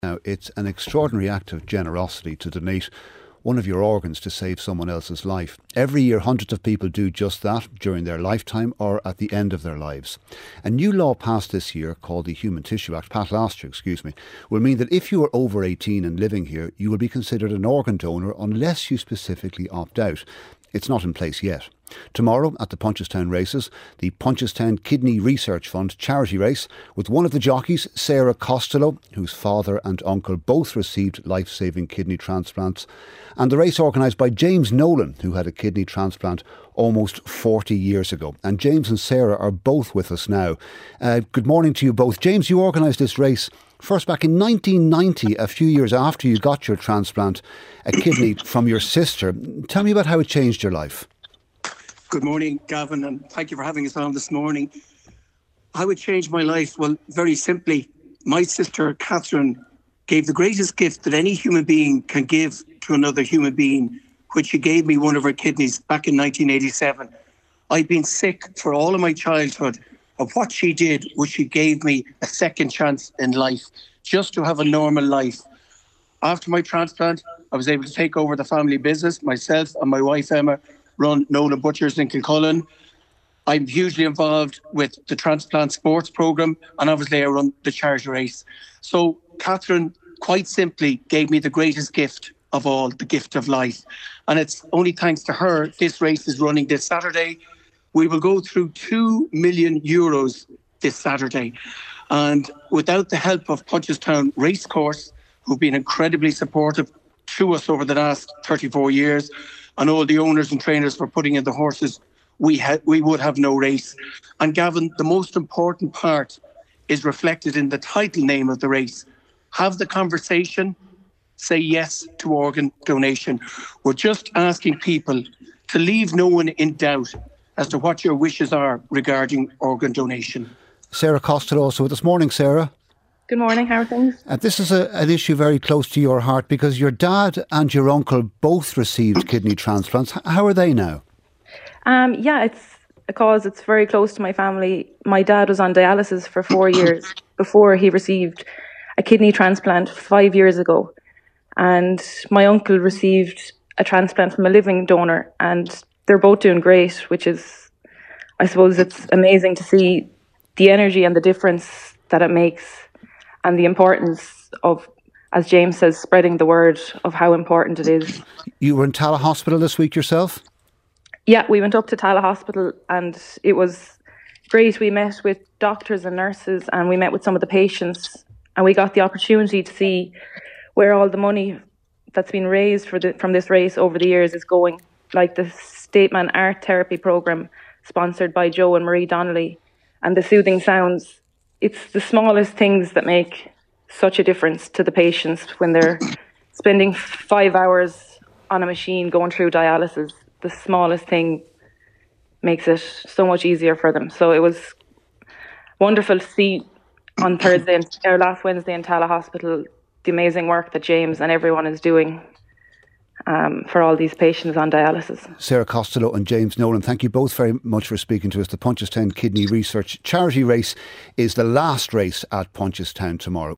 Now, it's an extraordinary act of generosity to donate one of your organs to save someone else's life. Every year, hundreds of people do just that during their lifetime or at the end of their lives. A new law passed this year called the Human Tissue Act, passed last year, will mean that if you are over 18 and living here, you will be considered an organ donor unless you specifically opt out. It's not in place yet. Tomorrow at the Punchestown races, the Punchestown Kidney Research Fund charity race with one of the jockeys, Sarah Costello, whose father and uncle both received life-saving kidney transplants, and the race organised by James Nolan, who had a kidney transplant almost 40 years ago. And James and Sarah are both with us now. Good morning to you both. James, you organised this race first back in 1990, a few years after you got your transplant, a kidney from your sister. Tell me about how it changed your life. Good morning, Gavin, and thank you for having us on this morning. How it changed my life? Well, very simply, my sister Catherine gave the greatest gift that any human being can give to another human being, which she gave me one of her kidneys back in 1987. I'd been sick for all of my childhood, and what she did was she gave me a second chance in life, just to have a normal life. After my transplant, I was able to take over the family business. Myself and my wife Emma run Nolan Butchers in Kilcullen. I'm hugely involved with the transplant sports programme, and obviously I run the charity race. So Catherine quite simply gave me the greatest gift of all, the gift of life. And it's only thanks to her this race is running this Saturday. We will go through €2 million this Saturday. And without the help of Punchestown Racecourse, who've been incredibly supportive to us over the last 34 years, and all the owners and trainers for putting in the horses, we would have no race. And Gavin, the most important part is reflected in the title name of the race. Have the conversation, say yes to organ donation. We're just asking people to leave no one in doubt as to what your wishes are regarding organ donation. Sarah Costello also with us. Morning, Sarah. Good morning, how are things? This is an issue very close to your heart because your dad and your uncle both received kidney transplants. How are they now? It's a cause that's very close to my family. My dad was on dialysis for 4 years before he received a kidney transplant 5 years ago. And my uncle received a transplant from a living donor, and they're both doing great, which is, I suppose it's amazing to see the energy and the difference that it makes, and the importance of, as James says, spreading the word of how important it is. You were in Tallaght Hospital this week yourself? Yeah, we went up to Tallaght Hospital and it was great. We met with doctors and nurses and we met with some of the patients, and we got the opportunity to see where all the money that's been raised from this race over the years is going, like the Stateman Art Therapy Programme sponsored by Joe and Marie Donnelly, and the soothing sounds. It's the smallest things that make such a difference to the patients when they're spending 5 hours on a machine going through dialysis. The smallest thing makes it so much easier for them. So it was wonderful to see on last Wednesday in Tallaght Hospital, the amazing work that James and everyone is doing for all these patients on dialysis. Sarah Costello and James Nolan, thank you both very much for speaking to us. The Punchestown Kidney Research charity race is the last race at Punchestown tomorrow.